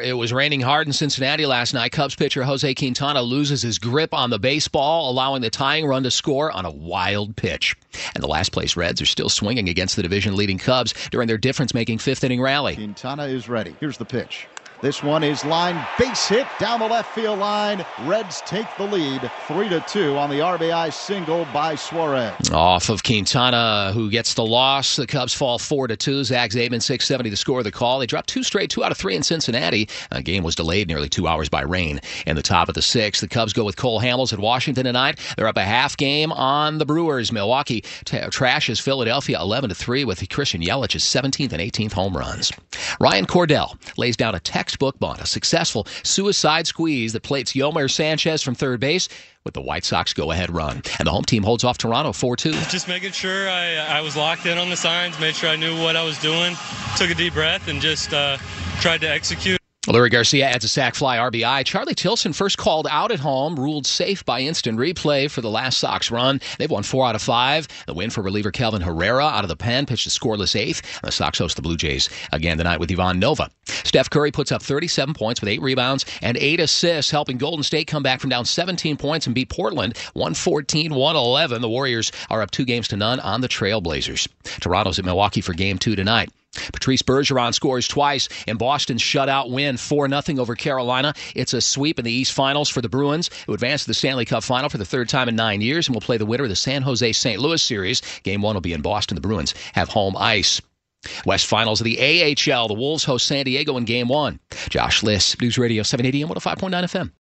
It was raining hard in Cincinnati last night. Cubs pitcher Jose Quintana loses his grip on the baseball, allowing the tying run to score on a wild pitch. And the last-place Reds are still swinging against the division-leading Cubs during their difference-making fifth-inning rally. Quintana is ready. Here's the pitch. This one is line base hit down the left field line. Reds take the lead 3-2 on the RBI single by Suarez. Off of Quintana, who gets the loss. The Cubs fall 4-2. Zach Zaidman, 670 to score the call. They dropped 2 straight, 2 out of 3 in Cincinnati. The game was delayed nearly 2 hours by rain. In the top of the 6th, the Cubs go with Cole Hamels at Washington tonight. They're up a half game on the Brewers. Milwaukee trashes Philadelphia 11-3 with Christian Yelich's 17th and 18th home runs. Ryan Cordell lays down a textbook bunt, a successful suicide squeeze that plates Yomar Sanchez from third base with the White Sox go-ahead run. And the home team holds off Toronto 4-2. Just making sure I was locked in on the signs, made sure I knew what I was doing, took a deep breath, and just tried to execute. Leury Garcia adds a sac fly RBI. Charlie Tilson, first called out at home, ruled safe by instant replay for the last Sox run. They've won 4 out of 5. The win for reliever Kelvin Herrera out of the pen, pitched a scoreless 8th. The Sox host the Blue Jays again tonight with Ivan Nova. Steph Curry puts up 37 points with 8 rebounds and 8 assists, helping Golden State come back from down 17 points and beat Portland 114-111. The Warriors are up 2-0 on the Trailblazers. Toronto's at Milwaukee for Game 2 tonight. Patrice Bergeron scores twice in Boston's shutout win 4-0 over Carolina. It's a sweep in the East Finals for the Bruins, who advance to the Stanley Cup Final for the 3rd time in 9 years and will play the winner of the San Jose-St. Louis series. Game 1 will be in Boston. The Bruins have home ice. West Finals of the AHL. The Wolves host San Diego in Game 1. Josh Liss, News Radio 780 and 105.9 FM.